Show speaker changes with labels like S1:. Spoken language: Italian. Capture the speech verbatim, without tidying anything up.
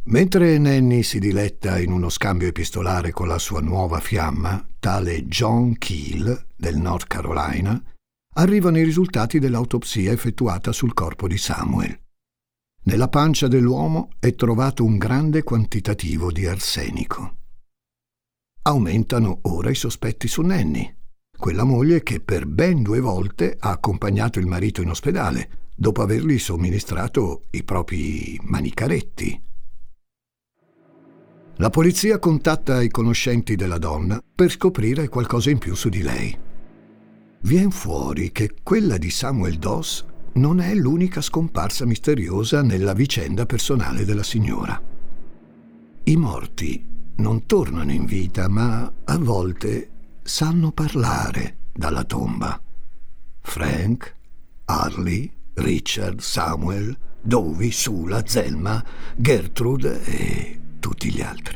S1: Mentre Nanny si diletta in uno scambio epistolare con la sua nuova fiamma, tale John Keel del North Carolina, arrivano i risultati dell'autopsia effettuata sul corpo di Samuel. Nella pancia dell'uomo è trovato un grande quantitativo di arsenico. Aumentano ora i sospetti su Nanny, quella moglie che per ben due volte ha accompagnato il marito in ospedale, dopo avergli somministrato i propri manicaretti. La polizia contatta i conoscenti della donna per scoprire qualcosa in più su di lei. Vien fuori che quella di Samuel Doss non è l'unica scomparsa misteriosa nella vicenda personale della signora. I morti non tornano in vita, ma a volte sanno parlare dalla tomba. Frank, Harley, Richard, Samuel, Dovie, Sula, Zelma, Gertrude e tutti gli altri.